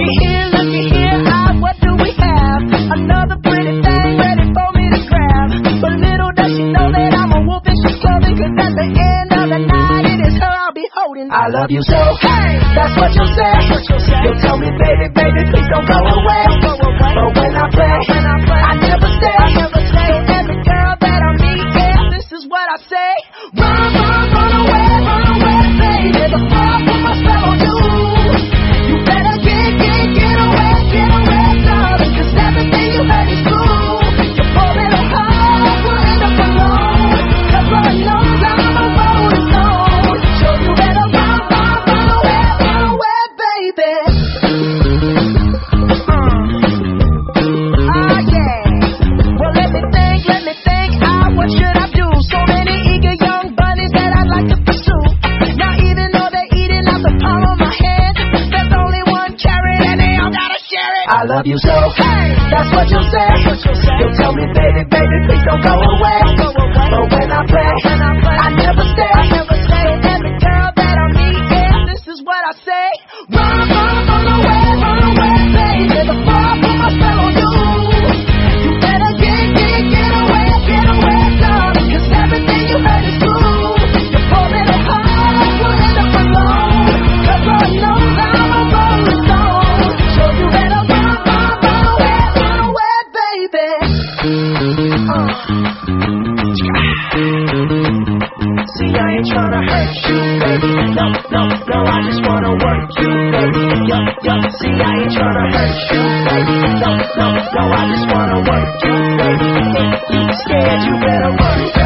here, what do we have? Another pretty thing ready for me to grab. But little does she know that I'm a wolf in sheep's clothing. 'Cause at the end of the night, it is her I'll be holding. I love you so, hey, that's what you'll say. You'll tell me, baby, please don't go away. But when I play, I never stay. So every girl that I meet, yeah, this is what I say. Run away, baby. Before I put my spell on you. You better get away, darling. 'Cause everything you heard is true. Your poor little heart will end up alone. 'Cause Lord knows I'm a rolling stone. So you better run away, baby. Yeah. Well, let me think. What should I do? So many eager young bunnies that I'd like to pursue. Now even though they're eating out the palm of my hand, there's only one carrot and they all gotta share it. I love you so, hey, that's what you'll say. You'll tell me, baby, please don't go away. But when I play, I never stay. So every girl that I meet, yeah, this is what I say. Run away, baby. Before I put my spell on you. You better get away, darling. 'Cause everything you heard is true. Your poor little heart will end up alone. 'Cause Lord knows I'm a rolling stone. So you better run away, baby. See, I ain't tryna hurt you, baby. No, I just wanna work you, baby. Yo, see, I ain't tryna hurt you, baby. No, I just wanna work you, baby. If you scared, you better run.